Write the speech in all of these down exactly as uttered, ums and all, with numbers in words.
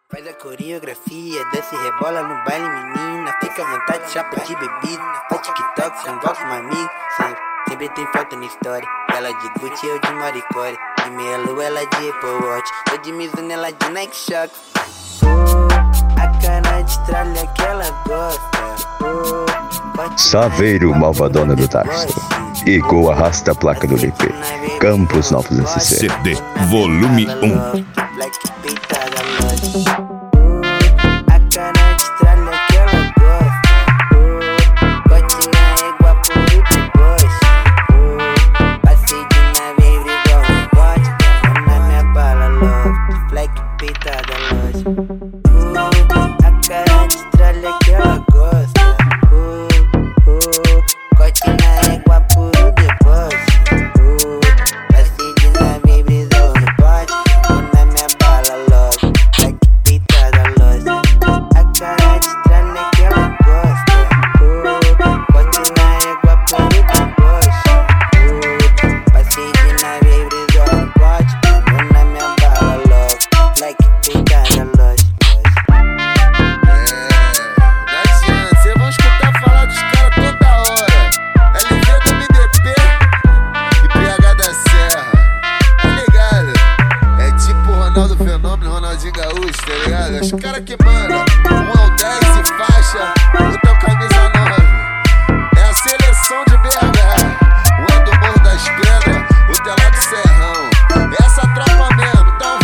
Faz a coreografia, desce e rebola no baile, menina. Fica à vontade, chapa de bebida. Faz TikTok, convoca uma amiga. Sempre, sempre tem foto na história. Ela de Gucci, eu de Maricore. De meia lua, ela de Apple Watch. Eu de Mizuno, ela de Nike Shock. Oh, a cara de tralha que ela gosta. Oh, Saveiro, malvadona do Tarso. Ego arrasta a placa do D P. Campos Novos S C. C D Volume um. Black peitada loja. A cara de tralha que ela gosta. Bote na égua por deboche. Passei de nave igual um bote. Na minha bala love. Black peitada loja. A cara de tralha que ela gosta. Bote na égua por deboche. Passei de nave brisou no bote. Na minha bala love. Black peitada loja. A cara de tralha que ela gosta. Bote na égua por deboche. Passei de nave brisou no bote. Na minha bala love. Black peitada loja. Ronaldinho Gaúcho, tá ligado? Os caras que mandam um ao dez e faixa, outro ao camisa nove. É a seleção de B H, um é do Morro das Pedras, outro é lá do Serrão. É essa tropa mesmo, então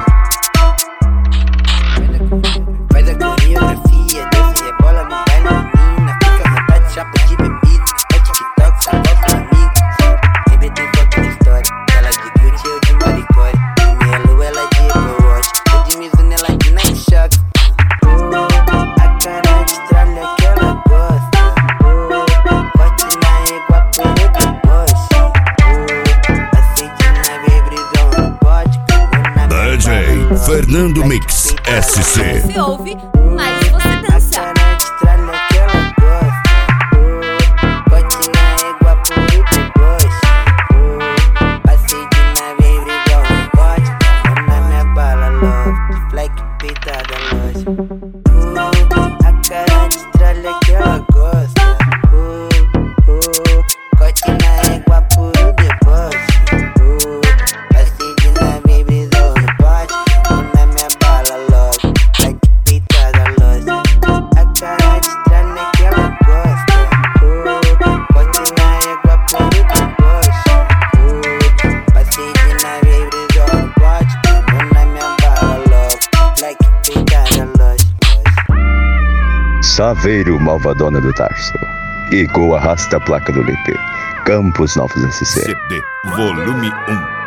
vamos. Faz a coreografia, desce e rebola no baile, menina. Fica à vontade, chapa de bebida. É TikTok, só volta um amigo. Sempre tem foto na história. Ela de Gucci, eu de Maricore. De meia lua, ela de Apple Watch. Eu de Mizuno, ela de Nike Shock. A cara de tralha que ela gosta. Bote na égua por deboche. Passei de nave brisou no bote. D J Fernando Mix S C. Você ouve, mas você dança. A cara de tralha que ela gosta. Bote na égua por deboche. Passei de nave brisou no bote. Na minha bala love. Black peitada loja. A cara de tralha que ela gosta. Bote na égua por deboche. Passei de nave brisou no bote. Na minha bala love. Black peitada loja. A cara de tralha que ela gosta. Bote na égua por deboche. Passei de nave brisou no bote. Na minha bala love. Black peitada loja. Saveiro, malvadona do Tarso. Ego arrasta a placa do D P. Campos Novos S C. C D Volume um.